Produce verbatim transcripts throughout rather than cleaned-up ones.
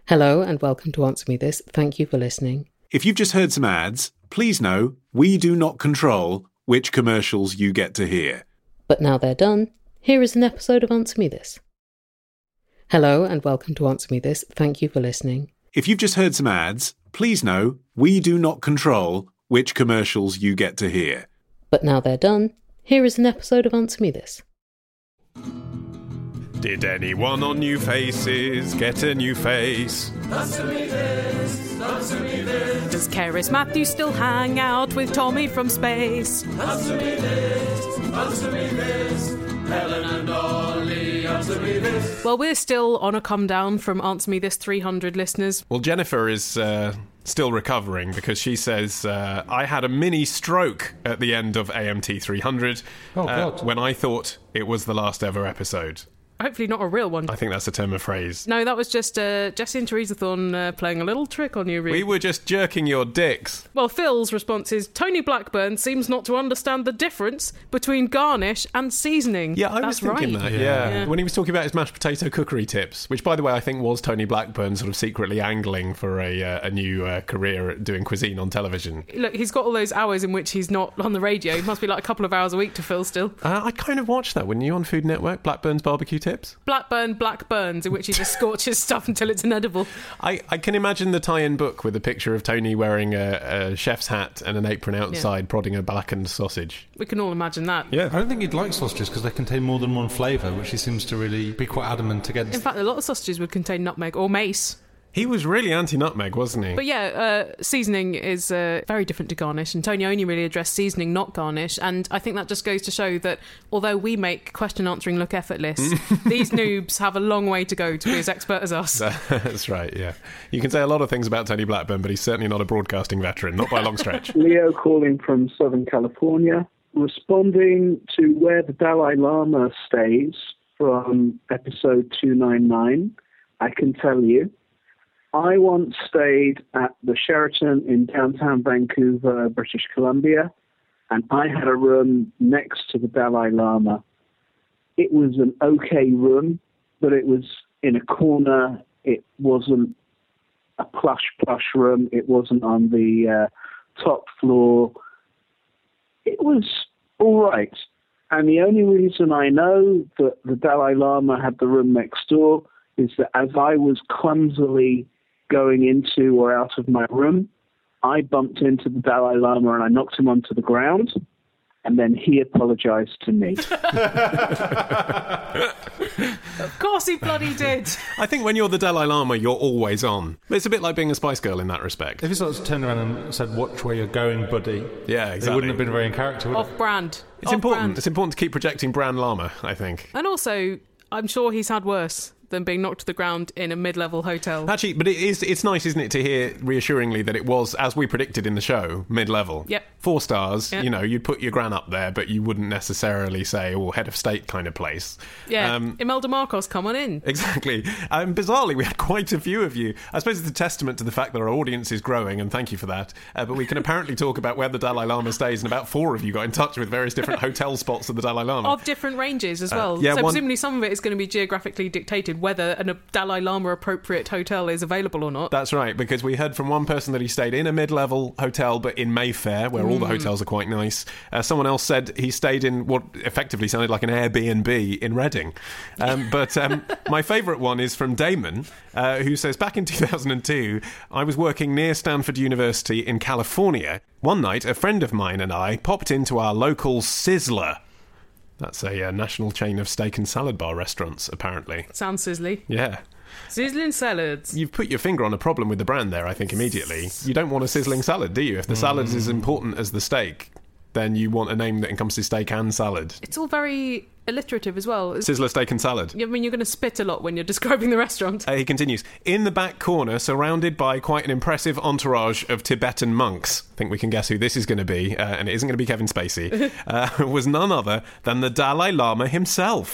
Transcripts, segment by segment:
Hello and welcome to Answer Me This. Thank you for listening. If you've just heard some ads, please know we do not control which commercials you get to hear. But now they're done, here is an episode of Answer Me This. Hello and welcome to Answer Me This. Thank you for listening. If you've just heard some ads, please know we do not control which commercials you get to hear. But now they're done, here is an episode of Answer Me This. Did anyone on New Faces get a new face? Answer me this, answer me this. Does Keris Matthews still hang out with Tommy from space? Answer me this, answer me this. Helen and Ollie, answer me this. Well, we're still on a come down from Answer Me This three hundred listeners. Well, Jennifer is uh, still recovering because she says, uh, I had a mini stroke at the end of A M T three hundred oh, uh, God. when I thought it was the last ever episode. Hopefully not a real one. I think that's a term of phrase. No, that was just uh, Jesse and Teresa Thorne uh, playing a little trick on you, Reed. We were just jerking your dicks. Well, Phil's response is, Tony Blackburn seems not to understand the difference between garnish and seasoning. Yeah, I That's was thinking right. that, yeah. Yeah. When he was talking about his mashed potato cookery tips, which, by the way, I think was Tony Blackburn sort of secretly angling for a uh, a new uh, career at doing cuisine on television. Look, he's got all those hours in which he's not on the radio. It must be like a couple of hours a week to Phil still. Uh, I kind of watched that, wouldn't you, on Food Network, Blackburn's Barbecue Tips? Blackburn Black Burns, in which he just scorches stuff until it's inedible. I, I can imagine the tie-in book with a picture of Tony wearing a, a chef's hat and an apron outside, yeah. prodding a blackened sausage. We can all imagine that. Yeah. I don't think he'd like sausages because they contain more than one flavour, which he seems to really be quite adamant against. In fact, a lot of sausages would contain nutmeg or mace. He was really anti-nutmeg, wasn't he? But yeah, uh, seasoning is uh, very different to garnish, and Tony only really addressed seasoning, not garnish, and I think that just goes to show that although we make question answering look effortless, these noobs have a long way to go to be as expert as us. That's right, yeah. You can say a lot of things about Tony Blackburn, but he's certainly not a broadcasting veteran, not by a long stretch. Leo calling from Southern California, responding to where the Dalai Lama stays from episode two ninety-nine, I can tell you, I once stayed at the Sheraton in downtown Vancouver, British Columbia, and I had a room next to the Dalai Lama. It was an okay room, but it was in a corner. It wasn't a plush, plush room. It wasn't on the uh, top floor. It was all right. And the only reason I know that the Dalai Lama had the room next door is that as I was clumsily going into or out of my room, I bumped into the Dalai Lama and I knocked him onto the ground, and then he apologised to me. Of course he bloody did. I think when you're the Dalai Lama, you're always on. It's a bit like being a Spice Girl in that respect. If he sort of turned around and said, watch where you're going, buddy, yeah, exactly. It wouldn't have been very in character, would Off it? brand. It's Off important. Brand. It's important to keep projecting brand Lama, I think. And also, I'm sure he's had worse than being knocked to the ground in a mid-level hotel. Actually, but it is, it's nice, isn't it, to hear reassuringly that it was, as we predicted in the show, mid-level. Yep. Four stars, yep. You know, you'd put your gran up there, but you wouldn't necessarily say, oh, head of state kind of place. Yeah, um, Imelda Marcos, come on in. Exactly. Um, bizarrely, we had quite a few of you. I suppose it's a testament to the fact that our audience is growing, and thank you for that. Uh, but we can apparently talk about where the Dalai Lama stays, and about four of you got in touch with various different hotel spots of the Dalai Lama. Of different ranges as well. Uh, yeah, so one... presumably some of it is going to be geographically dictated whether an, a Dalai Lama appropriate hotel is available or not. That's right, because we heard from one person that he stayed in a mid-level hotel, but in Mayfair, where mm. all the hotels are quite nice. Uh, someone else said he stayed in what effectively sounded like an Airbnb in Reading. Um, but um, my favourite one is from Damon, uh, who says, back in two thousand two, I was working near Stanford University in California. One night, a friend of mine and I popped into our local Sizzler. That's a uh, national chain of steak and salad bar restaurants, apparently. Sounds sizzly. Yeah. Sizzling salads. You've put your finger on a problem with the brand there, I think, immediately. You don't want a sizzling salad, do you? If the mm. salad is as important as the steak, then you want a name that encompasses steak and salad. It's all very alliterative as well. Sizzler, steak and salad. I mean, you're going to spit a lot when you're describing the restaurant. Uh, he continues, in the back corner, surrounded by quite an impressive entourage of Tibetan monks, I think we can guess who this is going to be, uh, and it isn't going to be Kevin Spacey, uh, was none other than the Dalai Lama himself.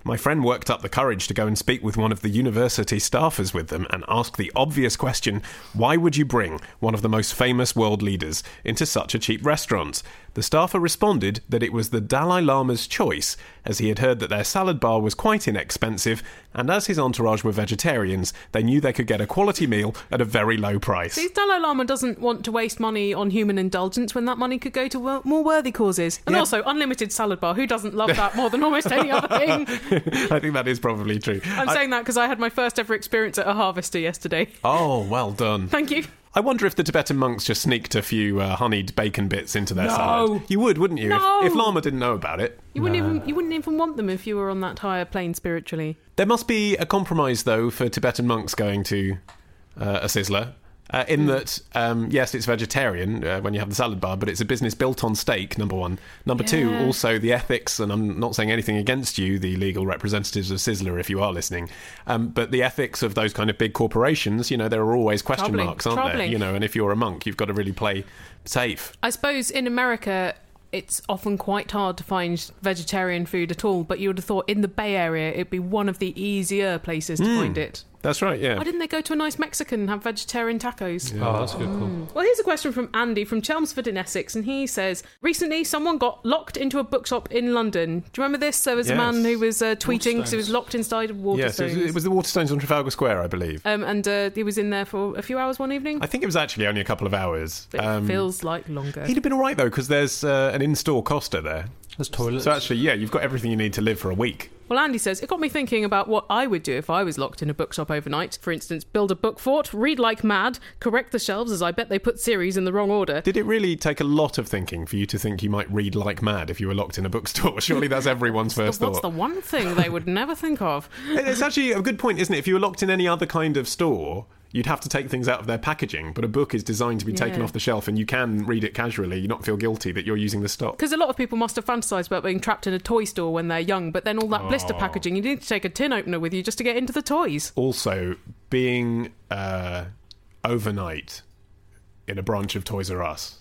My friend worked up the courage to go and speak with one of the university staffers with them and ask the obvious question, why would you bring one of the most famous world leaders into such a cheap restaurant? The staffer responded that it was the Dalai Lama's choice, as he had heard that their salad bar was quite inexpensive, and as his entourage were vegetarians, they knew they could get a quality meal at a very low price. See, Dalai Lama doesn't want to waste money on human indulgence when that money could go to wo- more worthy causes. And Yeah. also, unlimited salad bar. Who doesn't love that more than almost any other thing? I think that is probably true. I'm I- saying that because I had my first ever experience at a harvester yesterday. Oh, well done. Thank you. I wonder if the Tibetan monks just sneaked a few uh, honeyed bacon bits into their No. salad. You would, wouldn't you? No. If, if Lama didn't know about it. You wouldn't even you wouldn't even want them if you were on that higher plane spiritually. There must be a compromise, though, for Tibetan monks going to uh, a Sizzler. Uh, in that, um, yes, it's vegetarian uh, when you have the salad bar, but it's a business built on steak, number one. Number two, Yeah. also the ethics, and I'm not saying anything against you, the legal representatives of Sizzler, if you are listening, um, but the ethics of those kind of big corporations, you know, there are always question Troubling, marks, aren't there? troubling. You know, and if you're a monk, you've got to really play safe. I suppose in America it's often quite hard to find vegetarian food at all, but you would have thought in the Bay Area it'd be one of the easier places to find it. That's right, yeah. Why didn't they go to a nice Mexican and have vegetarian tacos? Oh, that's a good call. Well, here's a question from Andy from Chelmsford in Essex, and he says, recently someone got locked into a bookshop in London. Do you remember this? There was Yes. a man who was uh, tweeting because he was Waterstones. locked inside of Yes, it Waterstones. was, it was the Waterstones on Trafalgar Square, I believe. um, and uh, he was in there for a few hours one evening. I think it was actually only a couple of hours. But it Um, feels like longer. He'd have been all right, though, because there's uh, an in-store Costa there. There's toilets. So actually, yeah, you've got everything you need to live for a week. Well, Andy says, it got me thinking about what I would do if I was locked in a bookshop overnight. For instance, build a book fort, read like mad, correct the shelves as I bet they put series in the wrong order. Did it really take a lot of thinking for you to think you might read like mad if you were locked in a bookstore? Surely that's everyone's first What's thought. the one thing they would never think of? It's actually a good point, isn't it? If you were locked in any other kind of store, you'd have to take things out of their packaging, but a book is designed to be taken Yeah. off the shelf and you can read it casually. You not feel guilty that you're using the stock. Because a lot of people must have fantasised about being trapped in a toy store when they're young, but then all that blister packaging, you need to take a tin opener with you just to get into the toys. Also, being uh, overnight in a branch of Toys R Us,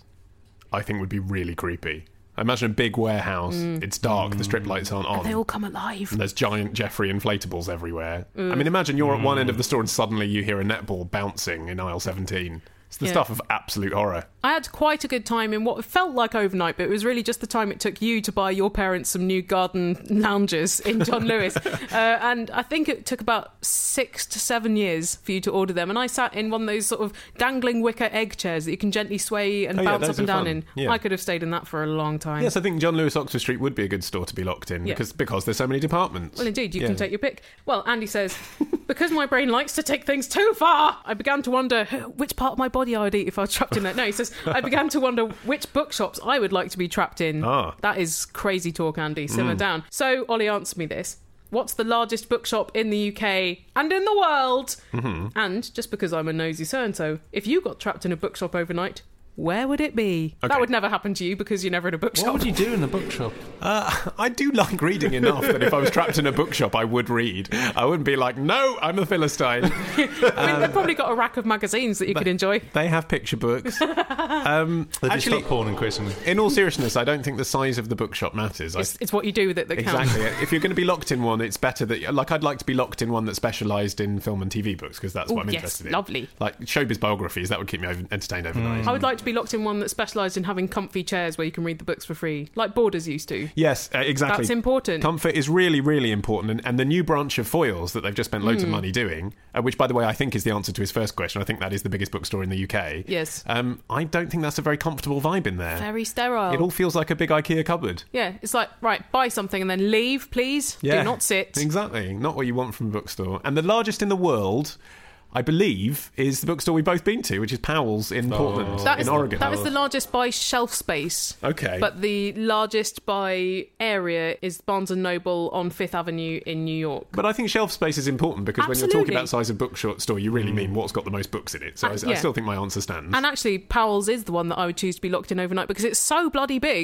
I think would be really creepy. I imagine a big warehouse, it's dark, the strip lights aren't on. And they all come alive. And there's giant Jeffrey inflatables everywhere. I mean, imagine you're at one end of the store and suddenly you hear a netball bouncing in aisle seventeen. It's the Yeah. stuff of absolute horror. I had quite a good time in what felt like overnight, but it was really just the time it took you to buy your parents some new garden loungers in John Lewis. Uh, and I think it took about six to seven years for you to order them. And I sat in one of those sort of dangling wicker egg chairs that you can gently sway and Oh, yeah, bounce those up and are down fun. in. Yeah. I could have stayed in that for a long time. Yes, I think John Lewis Oxford Street would be a good store to be locked in Yeah. because because there's so many departments. Well, indeed, you Yeah. can take your pick. Well, Andy says, because my brain likes to take things too far, I began to wonder which part of my body I would eat if I was trapped in there. No, he says, I began to wonder which bookshops I would like to be trapped in. Ah. That is crazy talk, Andy. Simmer down. So, Ollie, answer me this. What's the largest bookshop in the U K and in the world? Mm-hmm. And just because I'm a nosy so-and-so, if you got trapped in a bookshop overnight, where would it be? Okay. That would never happen to you because you're never in a bookshop. What would you do in a bookshop? Uh, I do like reading enough that if I was trapped in a bookshop, I would read. I wouldn't be like, no, I'm a Philistine. I mean, they've probably got a rack of magazines that you could enjoy. They have picture books. Um, They do actually, stop porn increasingly. in all seriousness, I don't think the size of the bookshop matters. I It's, it's what you do with it that counts. Exactly. If you're going to be locked in one, it's better that, like, I'd like to be locked in one that specialised in film and T V books because that's Ooh, what I'm yes, interested in. lovely. Like showbiz biographies, that would keep me over- entertained overnight. I would like to be locked in one that specialised in having comfy chairs where you can read the books for free, like Borders used to. Yes, uh, exactly. That's important. Comfort is really, really important. And, and the new branch of Foyles that they've just spent loads of Hmm. money doing, uh, which, by the way, I think is the answer to his first question. I think that is the biggest bookstore in the U K. Yes. Um, I don't think that's a very comfortable vibe in there. Very sterile. It all feels like a big IKEA cupboard. Yeah, it's like, right, buy something and then leave, please. Do not sit. Exactly. Not what you want from a bookstore. And the largest in the world, I believe, is the bookstore we've both been to, which is Powell's in Portland, That in is, Oregon. that is the largest by shelf space. Okay. But the largest by area is Barnes and Noble on Fifth Avenue in New York. But I think shelf space is important because when you're talking Absolutely. about size of bookstore, you really mean what's got the most books in it. So I, And- I yeah. still think my answer stands. And actually, Powell's is the one that I would choose to be locked in overnight because it's so bloody big that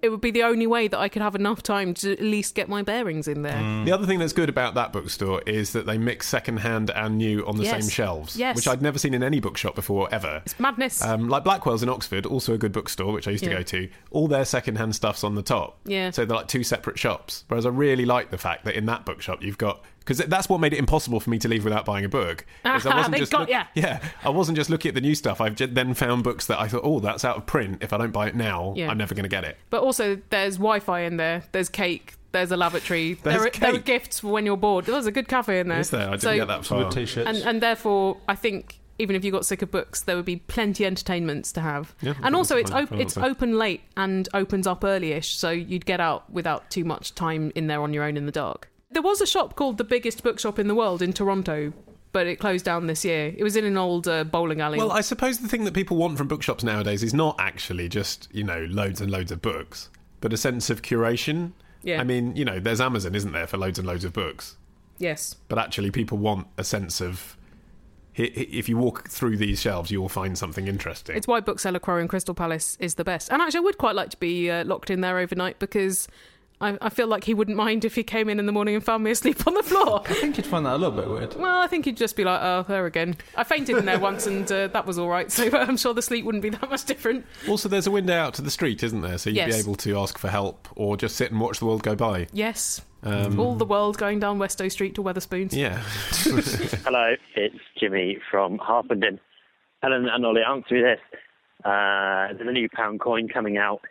it would be the only way that I could have enough time to at least get my bearings in there. Mm. The other thing that's good about that bookstore is that they mix second-hand and new on the Yes. same shelves, Yes. which I'd never seen in any bookshop before, ever. It's madness. Um, like Blackwell's in Oxford, also a good bookstore, which I used to Yeah. go to. All their second-hand stuff's on the top. Yeah. So they're like two separate shops. Whereas I really like the fact that in that bookshop you've got... Because that's what made it impossible for me to leave without buying a book. is I wasn't They just got look- ya. Yeah, I wasn't just looking at the new stuff. I've just then found books that I thought, oh, that's out of print. If I don't buy it now, Yeah. I'm never going to get it. But also, there's Wi-Fi in there. There's cake. There's a lavatory. There's there, are, there are cake? gifts for when you're bored. There's a good cafe in there. Is there? I didn't So- get that Some far. good t-shirts. And, and therefore, I think even if you got sick of books, there would be plenty of entertainments to have. Yeah, I and think also, that's it's fine. op- Fine, it's fine. open late and opens up early-ish, so you'd get out without too much time in there on your own in the dark. There was a shop called the biggest bookshop in the world in Toronto, but it closed down this year. It was in an old uh, bowling alley. Well, I suppose the thing that people want from bookshops nowadays is not actually just, you know, loads and loads of books, but a sense of curation. Yeah. I mean, you know, there's Amazon, isn't there, for loads and loads of books? Yes. But actually people want a sense of... hi- hi- If you walk through these shelves, you will find something interesting. It's why Bookseller Crow in Crystal Palace is the best. And actually, I would quite like to be uh, locked in there overnight because I, I feel like he wouldn't mind if he came in in the morning and found me asleep on the floor. I think you'd find that a little bit weird. Well, I think he'd just be like, oh, there again. I fainted in there once and uh, that was all right, so I'm sure the sleep wouldn't be that much different. Also, there's a window out to the street, isn't there? So you'd be Yes. able to ask for help or just sit and watch the world go by. Yes. Um, All the world going down Westow Street to Weatherspoons. Yeah. Hello, it's Jimmy from Harpenden. Helen and Ollie, answer me this. Uh, there's a new pound coin coming out.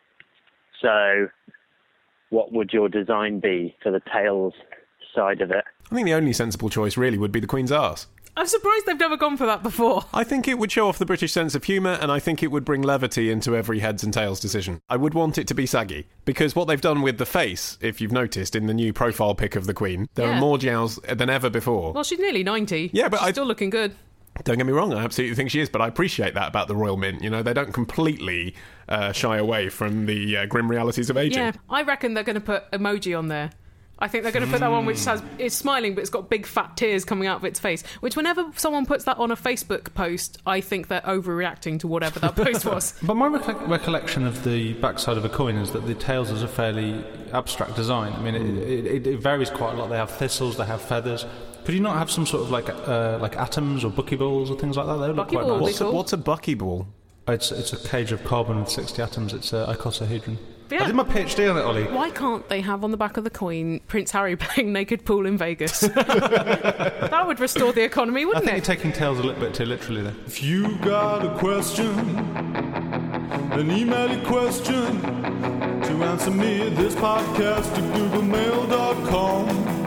So what would your design be for the tails side of it? I think the only sensible choice really would be the Queen's arse. I'm surprised they've never gone for that before. I think it would show off the British sense of humour, and I think it would bring levity into every heads and tails decision. I would want it to be saggy, because what they've done with the face, if you've noticed, in the new profile pic of the Queen, there Yeah. are more jowls than ever before. Well, she's nearly ninety. Yeah, but she's I- still looking good. Don't get me wrong, I absolutely think she is, but I appreciate that about the Royal Mint. You know, they don't completely uh, shy away from the uh, grim realities of aging. Yeah, I reckon they're going to put emoji on there. I think they're going to put that one which has it's smiling but it's got big fat tears coming out of its face. Which whenever someone puts that on a Facebook post, I think they're overreacting to whatever that post was. But my rec- recollection of the backside of a coin is that the tails is a fairly abstract design. I mean, it, it, it varies quite a lot. They have thistles, they have feathers. Could you not have some sort of like uh, like atoms or buckyballs or things like that? They would look quite Buckyball would be nice. What's a, cool. what's a buckyball? It's, it's a cage of carbon with sixty atoms. It's a icosahedron. Yeah. I did my PhD on it, Ollie. Why can't they have on the back of the coin Prince Harry playing naked pool in Vegas? That would restore the economy, I wouldn't think it? you're taking tails a little bit too literally there. If you got a question, then email your question to answer me this podcast at google mail dot com.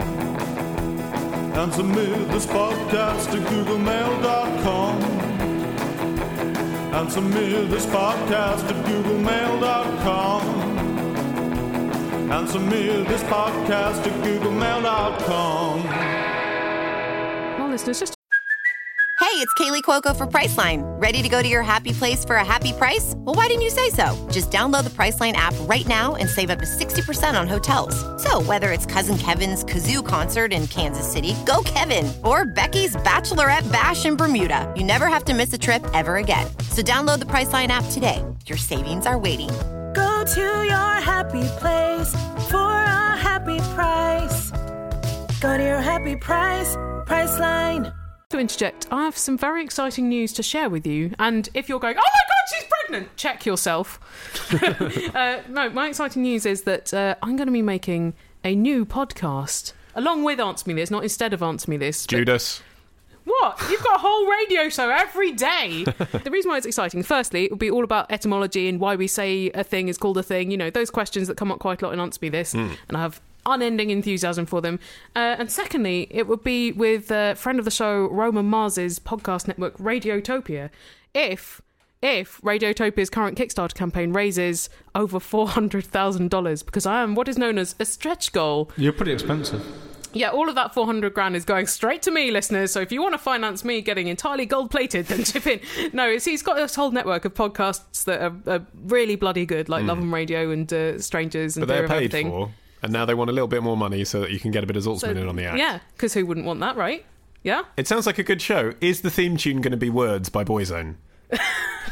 Answer me this podcast at google mail dot com. Answer me this podcast at google mail dot com. Answer me this podcast at google mail dot com. Well, listeners, just Hey, it's Kaylee Cuoco for Priceline. Ready to go to your happy place for a happy price? Well, why didn't you say so? Just download the Priceline app right now and save up to sixty percent on hotels. So whether it's Cousin Kevin's Kazoo concert in Kansas City, go Kevin, or Becky's Bachelorette Bash in Bermuda, you never have to miss a trip ever again. So download the Priceline app today. Your savings are waiting. Go to your happy place for a happy price. Go to your happy price, Priceline. to interject, I have some very exciting news to share with you. And if you're going, oh my God, she's pregnant, check yourself. uh, no, my exciting news is that uh, I'm going to be making a new podcast along with Answer Me This, not instead of Answer Me This. but- Judas. What? You've got a whole radio show every day. The reason why it's exciting, firstly, it will be all about etymology and why we say a thing is called a thing. You know, those questions that come up quite a lot in Answer Me This. Mm. And I have unending enthusiasm for them. Uh, and secondly, it would be with a friend of the show, Roman Mars's podcast network, Radiotopia. If... If Radiotopia's current Kickstarter campaign raises over four hundred thousand dollars, because I am what is known as a stretch goal. You're pretty expensive. Yeah, all of that four hundred grand is going straight to me, listeners. So if you want to finance me getting entirely gold-plated, then chip in. No, it's, he's got this whole network of podcasts that are, are really bloody good, like Mm. Love and Radio and uh, Strangers and But they're Fear of paid Everything. for, and now they want a little bit more money so that you can get a bit of Zaltzman So, in on the act. yeah, because who wouldn't want that, right? Yeah? It sounds like a good show. Is the theme tune going to be Words by Boyzone?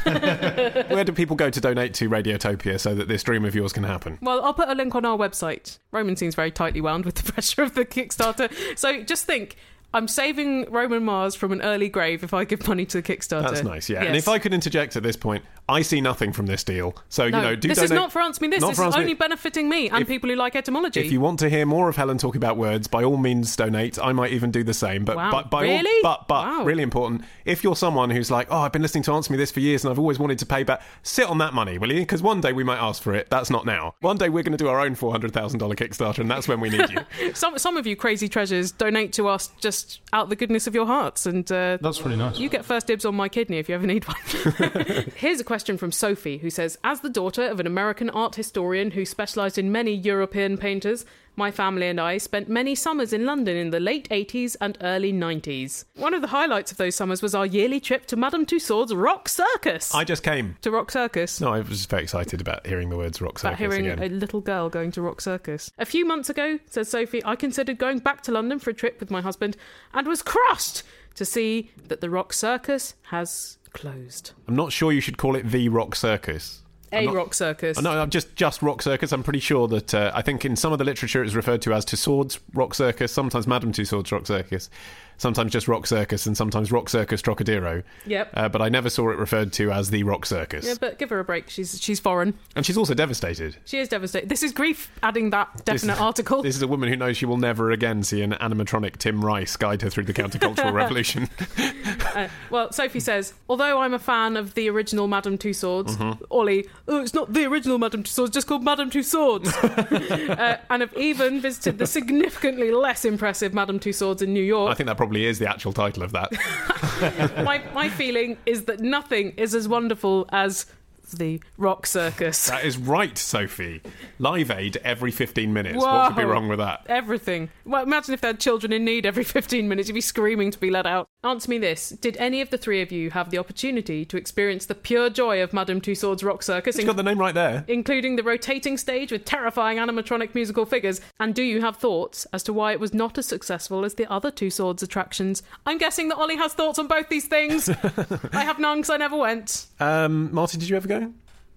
Where do people go to donate to Radiotopia so that this dream of yours can happen? Well, I'll put a link on our website. Roman seems very tightly wound with the pressure of the Kickstarter. So just think, I'm saving Roman Mars from an early grave if I give money to the Kickstarter. That's nice, yeah. Yes. And if I could interject at this point, I see nothing from this deal. So, no, you know, do this donate. is not for Answer Me This. Not This for is Answer Me- only benefiting me and If- people who like etymology. If you want to hear more of Helen talking about words, by all means donate. I might even do the same. But Wow. but by Really? all, but but Wow. really important. If you're someone who's like, oh, I've been listening to Answer Me This for years and I've always wanted to pay back, sit on that money, will you? Because one day we might ask for it. That's not now. One day we're going to do our own four hundred thousand dollars Kickstarter, and that's when we need you. some some of you crazy treasures donate to us just out the goodness of your hearts, and uh, That's really nice. you get first dibs on my kidney if you ever need one. Here's a question from Sophie, who says, as the daughter of an American art historian who specialised in many European painters, my family and I spent many summers in London in the late eighties and early nineties. One of the highlights of those summers was our yearly trip to Madame Tussauds Rock Circus. I just came. To Rock Circus? No, I was just very excited about hearing the words Rock About Circus hearing again. a little girl going to Rock Circus. A few months ago, says Sophie, I considered going back to London for a trip with my husband and was crushed to see that the Rock Circus has closed. I'm not sure you should call it the Rock Circus. A I'm not- Rock Circus. No, no, just just Rock Circus. I'm pretty sure that uh, I think in some of the literature it's referred to as Tussauds Rock Circus, sometimes Madame Tussauds Rock Circus, sometimes just Rock Circus, and sometimes Rock Circus Trocadero. Yep. Uh, but I never saw it referred to as the Rock Circus. Yeah, but give her a break. She's she's foreign. And she's also devastated. She is devastated. This is grief adding that This- definite article. This is a woman who knows she will never again see an animatronic Tim Rice guide her through the countercultural revolution. Uh, well, Sophie says, although I'm a fan of the original Madame Tussauds, Mm-hmm. Ollie, oh, it's not the original Madame Tussauds, just called Madame Tussauds, uh, and have even visited the significantly less impressive Madame Tussauds in New York. I think that probably is the actual title of that. my, my feeling is that nothing is as wonderful as the Rock Circus. That is right, Sophie. Live Aid every fifteen minutes. What could be Whoa. wrong with that? Everything. Well, imagine if they had children in need every fifteen minutes. You'd be screaming to be let out. Answer me this. Did any of the three of you have the opportunity to experience the pure joy of Madame Tussauds Rock Circus? It's got the name right there. Including the rotating stage with terrifying animatronic musical figures. And do you have thoughts as to why it was not as successful as the other Tussauds attractions? I'm guessing that Ollie has thoughts on both these things. I have none because I never went. Um, Marty, did you ever go?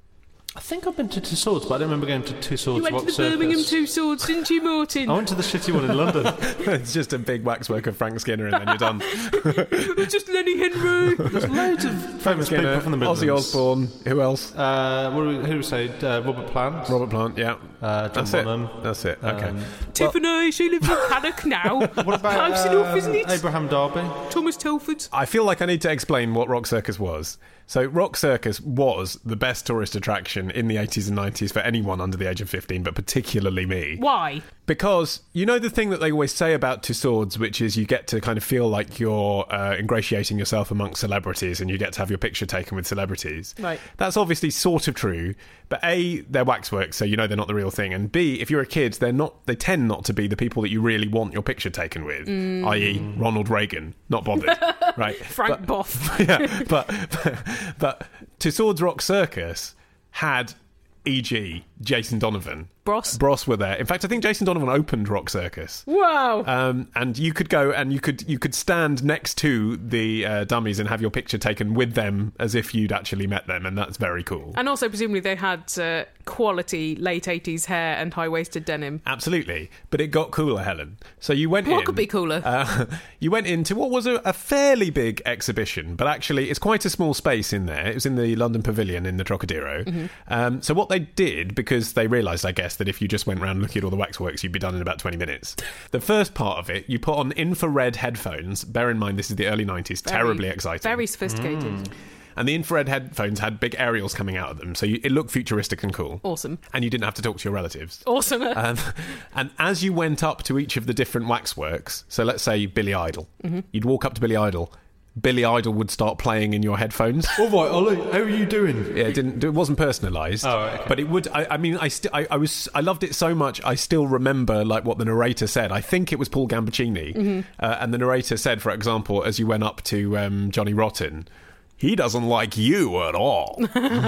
I think I've been to Tussauds, but I don't remember going to Tussauds You went Rock to the Circus. Birmingham Tussauds, didn't you, Martin? I went to the shitty one in London. It's just a big waxwork of Frank Skinner and then you're done. It's just Lenny Henry. There's loads of famous Skinner, people from the Midlands. Ozzy Osbourne. Who else? Uh, what do we, who do we say? Uh, Robert Plant. Robert Plant, yeah. Uh, John That's Bonham. it. That's it. Okay. Um, Tiffany, she lives in Cannock now. What about Close enough, isn't it? Abraham Darby? Thomas Telford. I feel like I need to explain what Rock Circus was. So Rock Circus was the best tourist attraction in the eighties and nineties for anyone under the age of fifteen, but particularly me. Why? Because you know the thing that they always say about Tussauds, which is you get to kind of feel like you're uh, ingratiating yourself amongst celebrities and you get to have your picture taken with celebrities. Right. That's obviously sort of true, but A, they're waxworks, so you know they're not the real thing, and B, if you're a kid, they're not. They tend not to be the people that you really want your picture taken with, Mm. that is, Ronald Reagan. Not bothered, right? Frank But- Boff. yeah, but, but but Tussauds Rock Circus had, for example, Jason Donovan. Bros. Bros were there. In fact, I think Jason Donovan opened Rock Circus. Wow. Um, and you could go and you could you could stand next to the uh, dummies and have your picture taken with them as if you'd actually met them, and that's very cool. And also, presumably, they had uh, quality late eighties hair and high-waisted denim. Absolutely. But it got cooler, Helen. So you went What in... could be cooler? Uh, you went into what was a, a fairly big exhibition, but actually it's quite a small space in there. It was in the London Pavilion in the Trocadero. Mm-hmm. Um, so what they did, because they realised, I guess, that if you just went around looking at all the waxworks, you'd be done in about twenty minutes. The first part of it, you put on infrared headphones. Bear in mind, this is the early nineties. Very- Terribly exciting. Very sophisticated. And the infrared headphones had big aerials coming out of them, so you, it looked futuristic and cool. Awesome. And you didn't have to talk to your relatives. Awesome. Um, and as you went up to each of the different waxworks, so let's say Billy Idol, Mm-hmm. you'd walk up to Billy Idol, Billy Idol would start playing in your headphones. All right, Ollie, how are you doing? Yeah, it didn't. It wasn't personalised. Oh, right, okay. But it would. I, I mean, I still. I, I was. I loved it so much. I still remember like what the narrator said. I think it was Paul Gambaccini, Mm-hmm. uh, and the narrator said, for example, as you went up to um, Johnny Rotten, he doesn't like you at all.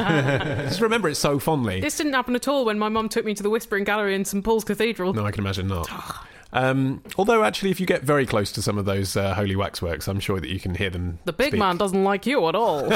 Just remember it so fondly. This didn't happen at all when my mum took me to the Whispering Gallery in St Paul's Cathedral. No, I can imagine not. Um, although, actually, if you get very close to some of those uh, holy waxworks, I'm sure that you can hear them The big speak. man doesn't like you at all.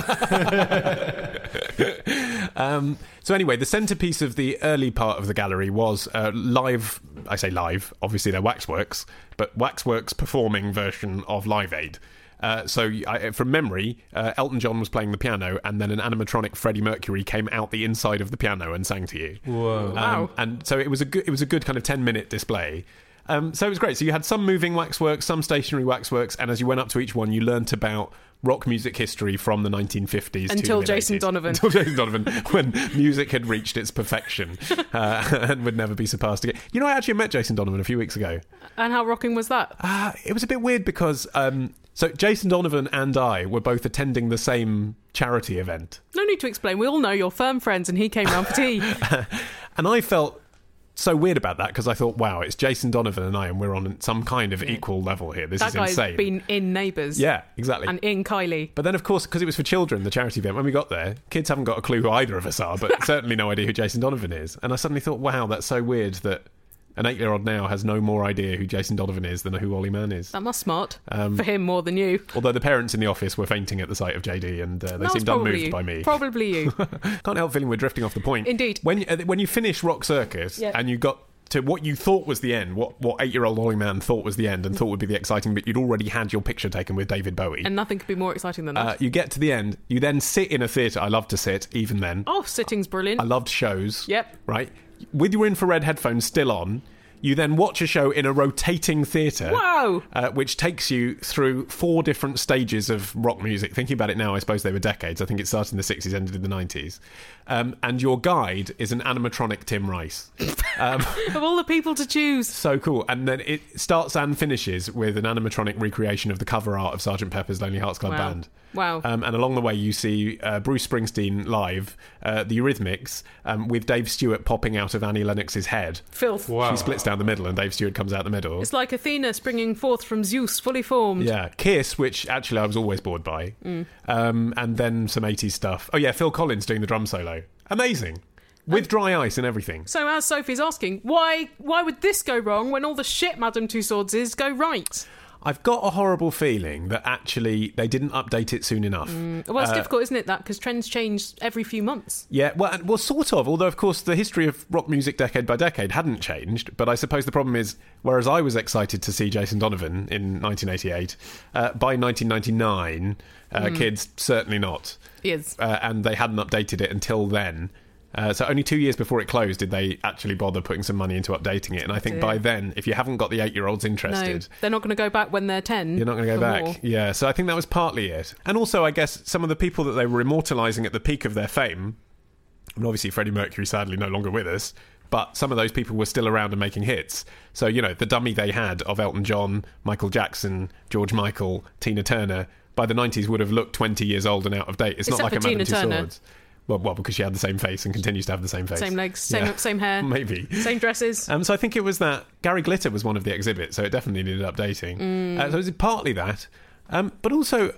um, so anyway, the centrepiece of the early part of the gallery was uh, live, I say live, obviously they're waxworks, but waxworks performing version of Live Aid. Uh, so, I, from memory, uh, Elton John was playing the piano, and then an animatronic Freddie Mercury came out the inside of the piano and sang to you. Whoa! Um, Wow! And so it was a good, it was a good kind of ten minute display. Um, so it was great. So you had some moving waxworks, some stationary waxworks, and as you went up to each one, you learnt about rock music history from the nineteen fifties Until to the Jason mid-eighties. Donovan. Until Jason Donovan, when music had reached its perfection uh, and would never be surpassed again. You know, I actually met Jason Donovan a few weeks ago. And how rocking was that? Uh, it was a bit weird because um, so Jason Donovan and I were both attending the same charity event. No need to explain. We all know you're firm friends, and he came round for tea. And I felt so weird about that because I thought, wow, it's Jason Donovan and I, and we're on some kind of equal level here. This That is guy's insane. been in Neighbours. Yeah, exactly. And in Kylie. But then, of course, because it was for children, the charity event, when we got there, kids haven't got a clue who either of us are, but certainly no idea who Jason Donovan is. And I suddenly thought, wow, that's so weird that an eight-year-old now has no more idea who Jason Donovan is than who Ollie Mann is. That must smart. Um, for him more than you. Although the parents in the office were fainting at the sight of J D, and uh, they That was seemed probably unmoved you. by me. Probably you. Can't help feeling we're drifting off the point. Indeed. When uh, when you finish Rock Circus Yep. and you got to what you thought was the end, what, what eight-year-old Ollie Mann thought was the end and thought would be the exciting bit, you'd already had your picture taken with David Bowie. And nothing could be more exciting than that. Uh, you get to the end, you then sit in a theatre. I love to sit, even then. oh, sitting's brilliant. I loved shows. Yep. Right? With your infrared headphones still on, you then watch a show in a rotating theatre. Wow! Uh, which takes you through four different stages of rock music. Thinking about it now, I suppose they were decades. I think it started in the sixties, ended in the nineties. Um, and your guide is an animatronic Tim Rice. Um, Of all the people to choose. so cool. And then it starts and finishes with an animatronic recreation of the cover art of Sergeant Pepper's Lonely Hearts Club Wow. Band. Wow. Um, and along the way, you see uh, Bruce Springsteen live, uh, the Eurythmics, um, with Dave Stewart popping out of Annie Lennox's head. Filth. Wow. She splits down the middle, and Dave Stewart comes out the middle. It's like Athena springing forth from Zeus, fully formed. Yeah, Kiss, which actually I was always bored by. Mm. Um, and then some eighties stuff. Oh, yeah, Phil Collins doing the drum solo. Amazing. With dry ice and everything. So as Sophie's asking, why why would this go wrong when all the shit Madame Tussauds is go right? I've got a horrible feeling that actually they didn't update it soon enough. Well, it's Uh, difficult, isn't it, that? Because trends change every few months. Yeah, well, and- well, sort of. Although, of course, the history of rock music decade by decade hadn't changed. But I suppose the problem is, whereas I was excited to see Jason Donovan in nineteen eighty-eight, uh, by nineteen ninety-nine, uh, Mm. kids certainly not. Yes. Uh, and they hadn't updated it until then. Uh, so only two years before it closed did they actually bother putting some money into updating it. And I think Dear. by then, if you haven't got the eight-year-olds No, interested, they're not going to go back when they're ten. you're not going to go for back. more. Yeah, so I think that was partly it. And also, I guess, some of the people that they were immortalising at the peak of their fame, and obviously Freddie Mercury sadly no longer with us, but some of those people were still around and making hits. So, you know, the dummy they had of Elton John, Michael Jackson, George Michael, Tina Turner, by the nineties would have looked twenty years old and out of date. It's Except not like for a Madame Tina Turner. Tussauds. Well, well, because she had the same face and continues to have the same face. Same legs, same Yeah. same hair, Maybe. same dresses. Um, so I think it was that Gary Glitter was one of the exhibits, so it definitely needed updating. Mm. Uh, so it was partly that, um, but also,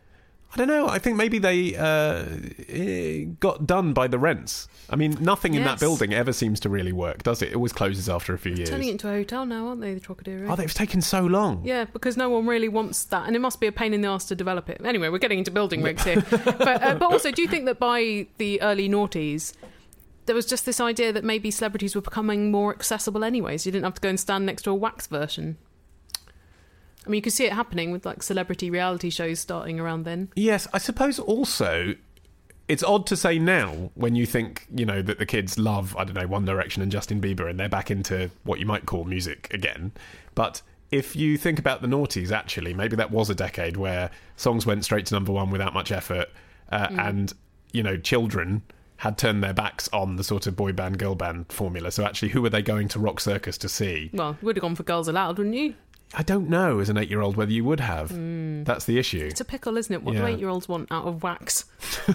I don't know. I think maybe they uh, eh, got done by the rents. I mean, nothing in that Yes. building ever seems to really work, does it? It always closes after a few years. Turning it into a hotel now, aren't they, the Trocadero? Oh, they've taken so long. Yeah, because no one really wants that, and it must be a pain in the arse to develop it. Anyway, we're getting into building rigs here. but, uh, but also, do you think that by the early noughties, there was just this idea that maybe celebrities were becoming more accessible anyways? You didn't have to go and stand next to a wax version. I mean, you could see it happening with like celebrity reality shows starting around then. Yes, I suppose also it's odd to say now when you think, you know, that the kids love, I don't know, One Direction and Justin Bieber and they're back into what you might call music again. But if you think about the noughties, actually, maybe that was a decade where songs went straight to number one without much effort uh, Mm. and, you know, children had turned their backs on the sort of boy band, girl band formula. So actually, who were they going to Rock Circus to see? Well, you would have gone for Girls Aloud, wouldn't you? I don't know, as an eight-year-old, whether you would have. Mm. That's the issue. It's a pickle, isn't it? What do Yeah. eight-year-olds want out of wax?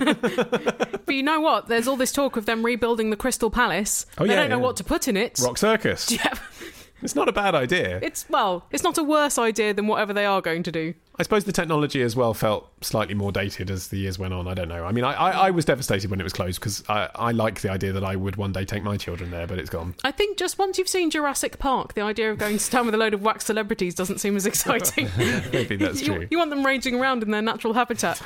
But you know what? There's all this talk of them rebuilding the Crystal Palace. Oh, they yeah, don't know yeah. what to put in it. Rock Circus. Yeah. It's not a bad idea. It's, well, it's not a worse idea than whatever they are going to do. I suppose the technology as well felt slightly more dated as the years went on. I don't know. I mean, I, I, I was devastated when it was closed because I, I like the idea that I would one day take my children there, but it's gone. I think just once you've seen Jurassic Park, the idea of going to town with a load of wax celebrities doesn't seem as exciting. Maybe that's you, true. You want them raging around in their natural habitat.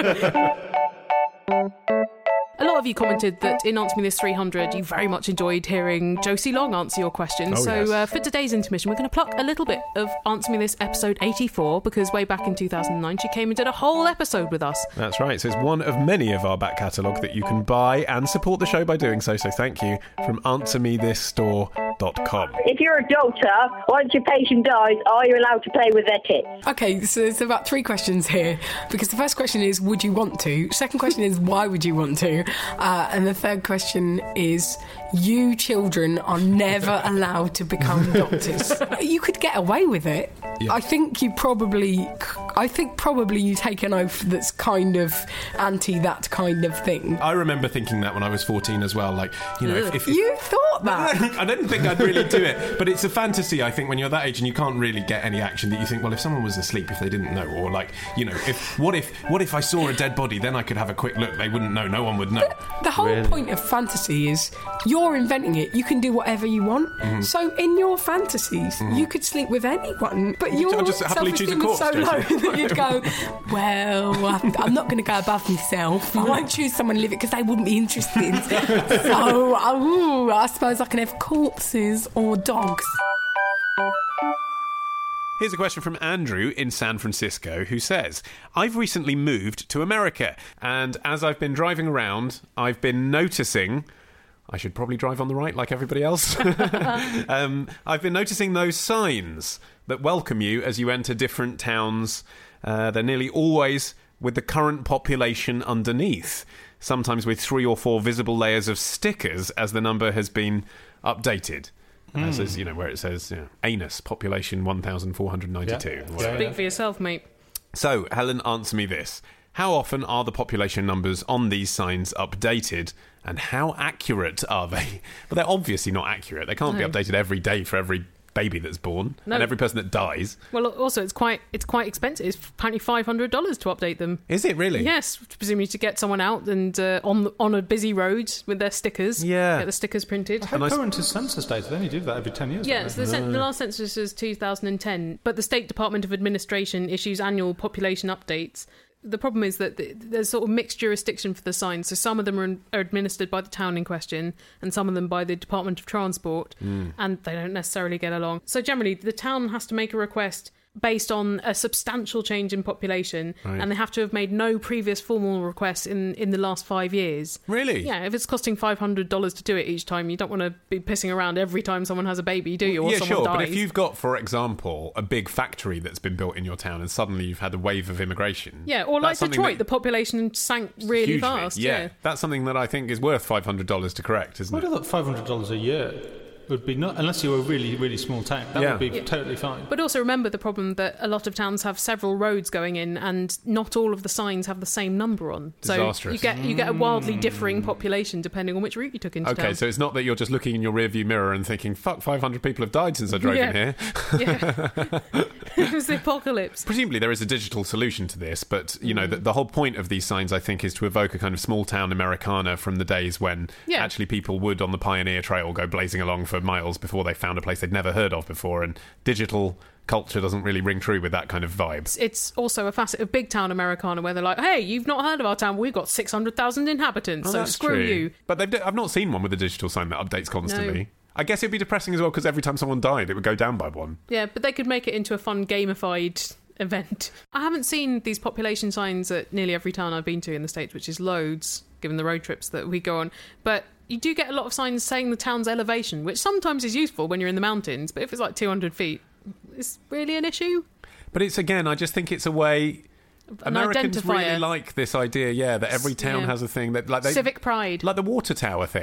A lot of you commented that in Answer Me This three hundred, you very much enjoyed hearing Josie Long answer your questions. Oh, so yes. uh, for today's intermission, we're going to pluck a little bit of Answer Me This episode eighty-four, because way back in two thousand nine, she came and did a whole episode with us. That's right. So it's one of many of our back catalogue that you can buy and support the show by doing so. So thank you from answer me this store dot com. If you're a doctor, once your patient dies, are you allowed to play with their tits? Okay, so there's about three questions here, because the first question is, would you want to? Second question is, why would you want to? Uh, and the third question is, you children are never allowed to become doctors. You could get away with it. Yeah. I think you probably, I think probably you take an oath that's kind of anti that kind of thing. I remember thinking that when I was fourteen as well. Like, you know, if, if, if you thought that. I didn't think I'd really do it, but it's a fantasy. I think when you're that age and you can't really get any action, that you think, well, if someone was asleep, if they didn't know, or like, you know, if what if what if I saw a dead body, then I could have a quick look. They wouldn't know. No one would know. The, the whole really? point of fantasy is you're inventing it. You can do whatever you want. Mm. So in your fantasies, mm. you could sleep with anyone, but your I'll just happily choose a corpse, so low that you'd go, well, I'm not going to go above myself. I won't choose someone to live it because they wouldn't be interested. So oh, I suppose I can have corpses or dogs. Here's a question from Andrew in San Francisco, who says, I've recently moved to America, and as I've been driving around, I've been noticing... I should probably drive on the right like everybody else. um, I've been noticing those signs that welcome you as you enter different towns. Uh, they're nearly always with the current population underneath, sometimes with three or four visible layers of stickers as the number has been updated. Mm. As, as you know, where it says, you know, anus, population one thousand four hundred ninety-two. Yeah. Yeah. Speak for yourself, mate. So, Helen, answer me this. How often are the population numbers on these signs updated, and how accurate are they? Well, they're obviously not accurate. They can't no. be updated every day for every baby that's born no. and every person that dies. Well, also, it's quite it's quite expensive. It's apparently five hundred dollars to update them. Is it really? Yes, presumably to get someone out and uh, on on a busy road with their stickers. Yeah. Get the stickers printed. How current is census data? They only do that every ten years. Yes, the, the last census was two thousand ten, but the State Department of Administration issues annual population updates. The problem is that there's sort of mixed jurisdiction for the signs. So some of them are, are administered by the town in question and some of them by the Department of Transport, mm. and they don't necessarily get along. So generally, the town has to make a request based on a substantial change in population, right. and they have to have made no previous formal requests in, in the last five years. Really? Yeah, if it's costing five hundred dollars to do it each time, you don't want to be pissing around every time someone has a baby, do you? Or yeah, someone sure, dies. But if you've got, for example, a big factory that's been built in your town and suddenly you've had a wave of immigration... Yeah, or like Detroit, that, the population sank really hugely, fast. Yeah. yeah, that's something that I think is worth five hundred dollars to correct, isn't I'd it? have thought five hundred dollars a year would be not, unless you were a really, really small town. That yeah. would be yeah. totally fine. But also remember the problem that a lot of towns have several roads going in, and not all of the signs have the same number on. Disastrous. So you get you get a wildly differing population depending on which route you took into okay, town. Okay, so it's not that you're just looking in your rearview mirror and thinking, fuck, five hundred people have died since I drove yeah. in here. Yeah. It was the apocalypse. Presumably there is a digital solution to this, but, you know, mm. the, the whole point of these signs, I think, is to evoke a kind of small-town Americana from the days when yeah. actually people would, on the Pioneer Trail, go blazing along for miles before they found a place they'd never heard of before, and digital culture doesn't really ring true with that kind of vibe. It's also a facet of big town Americana where they're like, hey, you've not heard of our town, we've got six hundred thousand inhabitants, oh, so that's screw true. you. But they've, I've not seen one with a digital sign that updates constantly. No. I guess it'd be depressing as well, because every time someone died, it would go down by one. Yeah, but they could make it into a fun gamified event. I haven't seen these population signs at nearly every town I've been to in the States, which is loads, given the road trips that we go on. But you do get a lot of signs saying the town's elevation, which sometimes is useful when you're in the mountains, but if it's like two hundred feet, it's really an issue. But it's, again, I just think it's a way... An Americans identifier. really like this idea, yeah, that every town yeah. has a thing that... like they, civic pride. Like the water tower thing.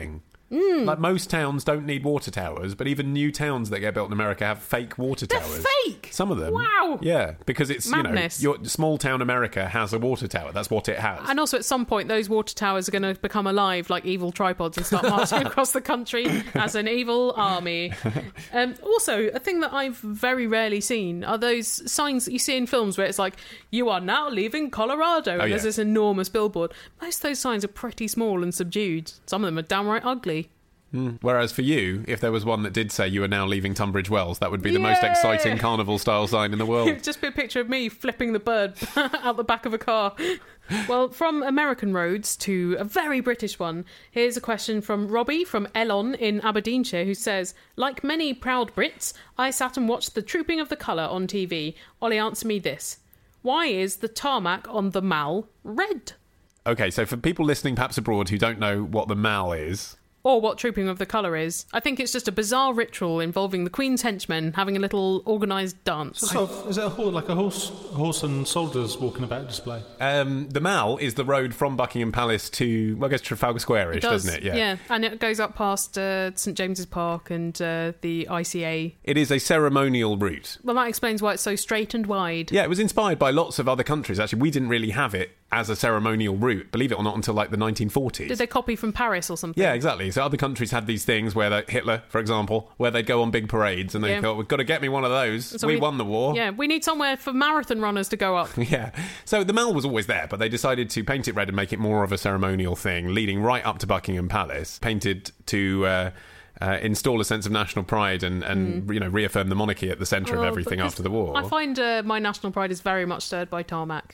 Mm. Like, most towns don't need water towers, but even new towns that get built in America have fake water They're towers. fake? Some of them. Wow. Yeah, because it's, Madness. you know, your small town America has a water tower. That's what it has. And also, at some point, those water towers are going to become alive like evil tripods and start marching across the country as an evil army. Um, also, a thing that I've very rarely seen are those signs that you see in films where it's like, you are now leaving Colorado. And Oh, there's yeah. this enormous billboard. Most of those signs are pretty small and subdued. Some of them are downright ugly. Mm. Whereas for you, if there was one that did say you are now leaving Tunbridge Wells, that would be the most Yay! exciting carnival-style sign in the world. It'd just be a picture of me flipping the bird out the back of a car. Well, from American roads to a very British one, here's a question from Robbie from Elon in Aberdeenshire, who says, like many proud Brits, I sat and watched the Trooping of the Colour on T V. Ollie, answer me this. Why is the tarmac on the Mall red? Okay, so for people listening perhaps abroad who don't know what the Mall is... Or what Trooping of the Colour is. I think it's just a bizarre ritual involving the Queen's henchmen having a little organised dance. So, is it a horse, like a horse, horse and soldiers walking about display? Um, the Mall is the road from Buckingham Palace to, well, I guess Trafalgar Square-ish, It does, doesn't it? Yeah. yeah, and it goes up past uh, St James's Park and uh, the I C A. It is a ceremonial route. Well, that explains why it's so straight and wide. Yeah, it was inspired by lots of other countries. Actually, we didn't really have it as a ceremonial route, believe it or not, until like the nineteen forties. Did they copy from Paris or something? Yeah, exactly. So other countries had these things where, they, Hitler, for example, where they'd go on big parades and they Yeah. thought, we've got to get me one of those. So we, we- won the war. Yeah, we need somewhere for marathon runners to go up. Yeah. So the Mall was always there, but they decided to paint it red and make it more of a ceremonial thing, leading right up to Buckingham Palace, painted to... Uh, Uh, install a sense of national pride and, and you know, reaffirm the monarchy at the centre of Well, everything because after the war. I find uh, my national pride is very much stirred by tarmac.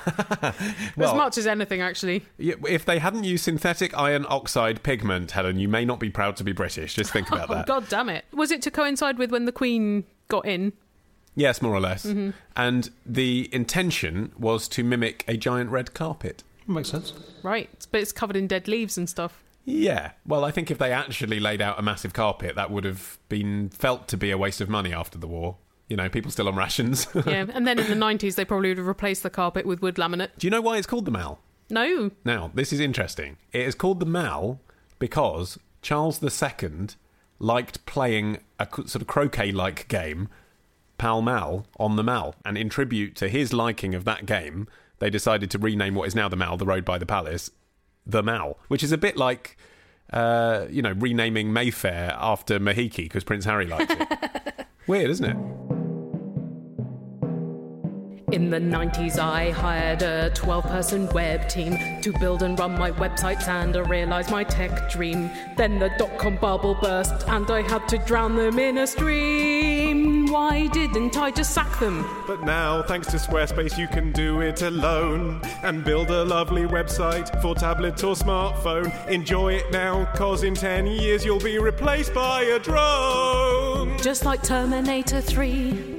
Well, as much as anything, actually. Yeah, if they hadn't used synthetic iron oxide pigment, Helen, you may not be proud to be British. Just think about Oh, that. God damn it. Was it to coincide with when the Queen got in? Yes, more or less. Mhm. And the intention was to mimic a giant red carpet. Makes sense. Right, but it's covered in dead leaves and stuff. Yeah. Well, I think if they actually laid out a massive carpet, that would have been felt to be a waste of money after the war. You know, people still on rations. Yeah, and then in the nineties, they probably would have replaced the carpet with wood laminate. Do you know why it's called the Mall? No. Now, this is interesting. It is called the Mall because Charles the Second liked playing a co- sort of croquet-like game, Pall Mall, on the Mall. And in tribute to his liking of that game, they decided to rename what is now the Mall, the road by the palace, the Mall, which is a bit like, uh, you know, renaming Mayfair after Mahiki because Prince Harry liked it. Weird, isn't it? In the nineties, I hired a twelve-person web team to build and run my websites, and I realised my tech dream. Then the dot-com bubble burst, and I had to drown them in a stream. Why didn't I just sack them? But now, thanks to Squarespace, you can do it alone and build a lovely website for tablet or smartphone. Enjoy it now, cause in ten years you'll be replaced by a drone. Just like Terminator three.